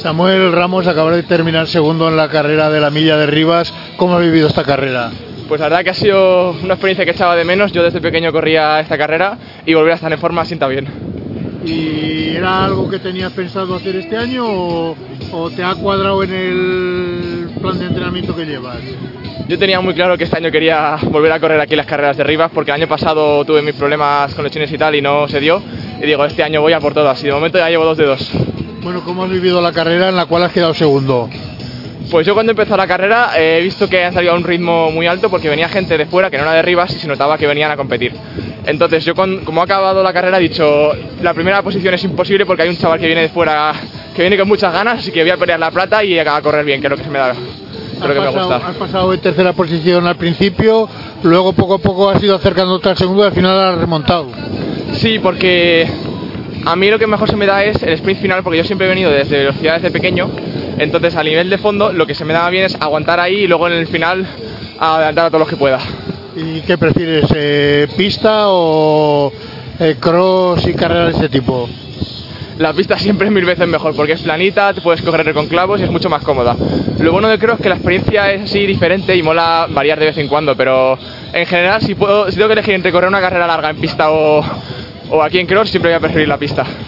Samuel Ramos acaba de terminar segundo en la carrera de la milla de Rivas. ¿Cómo ha vivido esta carrera? Pues la verdad que ha sido una experiencia que echaba de menos. Yo desde pequeño corría esta carrera y volver a estar en forma sienta bien. ¿Y era algo que tenías pensado hacer este año o te ha cuadrado en el plan de entrenamiento que llevas? Yo tenía muy claro que este año quería volver a correr aquí las carreras de Rivas, porque el año pasado tuve mis problemas con lesiones y tal y no se dio. Y digo, este año voy a por todas y de momento ya llevo 2 de 2. Bueno, ¿cómo has vivido la carrera en la cual has quedado segundo? Pues yo cuando empezó la carrera he visto que han salido a un ritmo muy alto porque venía gente de fuera que no era de Rivas y se notaba que venían a competir. Entonces yo como ha acabado la carrera he dicho, la primera posición es imposible porque hay un chaval que viene de fuera, que viene con muchas ganas, así que voy a pelear la plata y a correr bien, que es lo que se me da. Creo que me gusta. Has pasado en tercera posición al principio, luego poco a poco has ido acercándote al segundo y al final has remontado. Sí, porque a mí lo que mejor se me da es el sprint final, porque yo siempre he venido desde velocidad desde pequeño, entonces a nivel de fondo lo que se me da bien es aguantar ahí y luego en el final adelantar a todos los que pueda. ¿Y qué prefieres, pista o cross y carreras de este tipo? La pista siempre es 1000 veces mejor porque es planita, te puedes correr con clavos y es mucho más cómoda. Lo bueno de cross es que la experiencia es así diferente y mola variar de vez en cuando, pero en general si tengo que elegir entre correr una carrera larga en pista o aquí en cross, siempre voy a preferir la pista.